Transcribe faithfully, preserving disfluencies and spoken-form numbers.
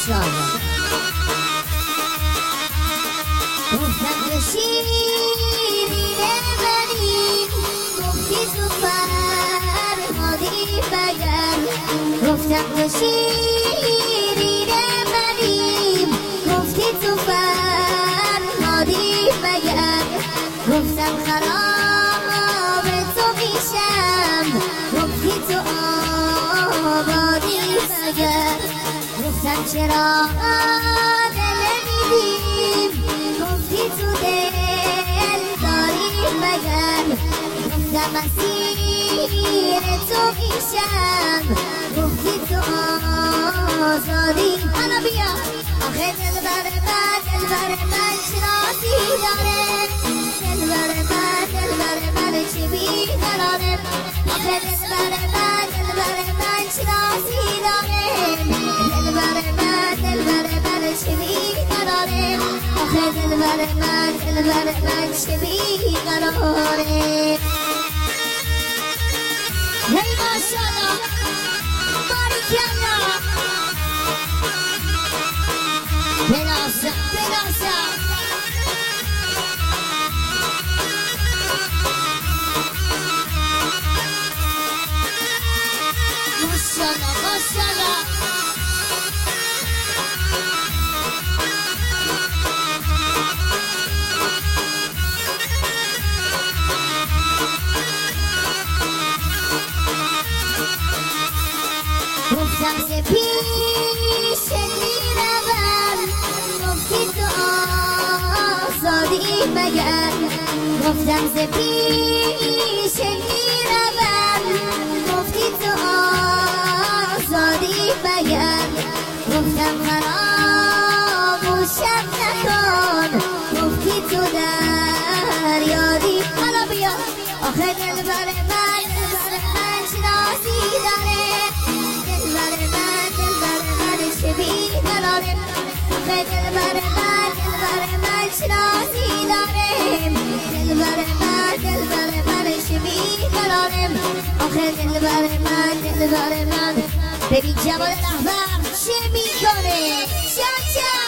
ماشاءالله. گفتم که شیرینه ولی گفتی تو فرهادی مگر. گفتم که شیرینه ولی گفتی تو فرهادی مگر. گفتم خراب تو میشم گفتی تو آبادی مگر. گفتم چرا دل نمیدیم گفتی تو دل داری مگر. گفتم اسیر تو میشم گفتی تو آزادی. حالا بیا آخه دل بر من دل بر من شناسی داره. دل بر من دل بر من چه بیقراره. آخه دل بر من دل بر من شناسی داره. دل بر من دل بر من چه بیقراره. آخه دل بر من دل بر من چه بیقراره. هی ماشاءالله باریکالله. بلاسا بلاسا ماشاءالله ماشاءالله. گفتم ز پیش میروم گفتی تو آزادی مگر. گفتم ز پیش میروم گفتی تو آزادی مگر. گفتم فراموشم نکن گفتی تو دریادی. حالا بیا آخه دل بر من دل بر من شناسی داره. دل بر من دل بر من چه بیقراره. آخه دل بر من دل بر من شناسی داره. دل بر من دل بر من چه بیقراره. آخه دل بر من دل بر من. ببین جمال رهبر چه میکنه. چا چا